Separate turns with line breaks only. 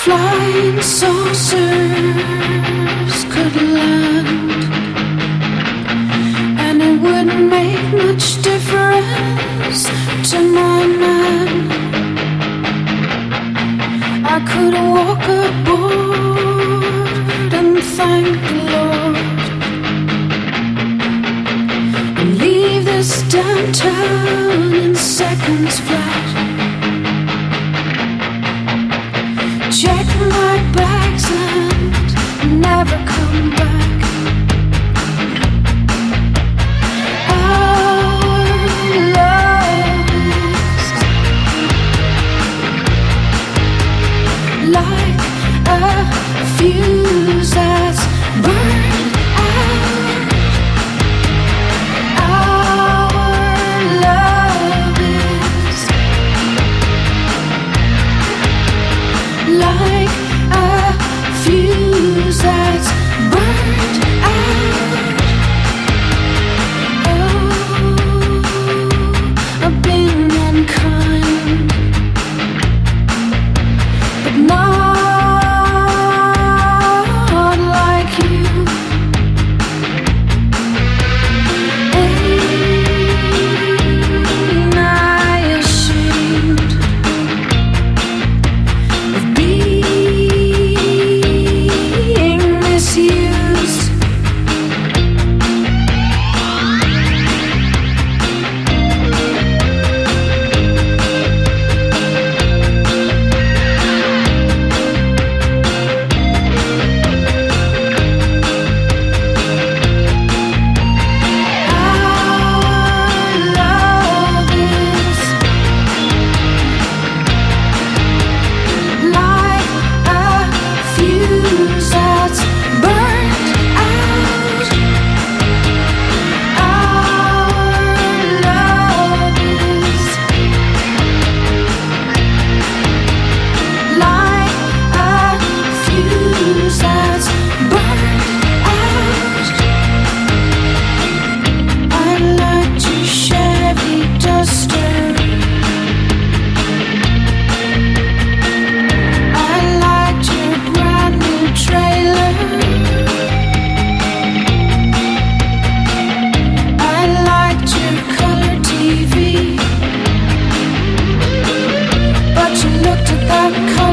Flying saucers could land, and it wouldn't make much difference to my man. I could walk aboard and thank the Lord and leave this downtown in seconds flat. Check my bags and never come back. Our love is like a fuse that's burned out. Our love is like a fuse that's burned out. Oh, I've been unkind, but not like you. Ain't I ashamed of being misused? Our love is like a fuse that's burned out. Our love is like a fuse that's burned out. I liked your Chevy Duster. I liked your brand new trailer. I liked your color TV. But you looked at that car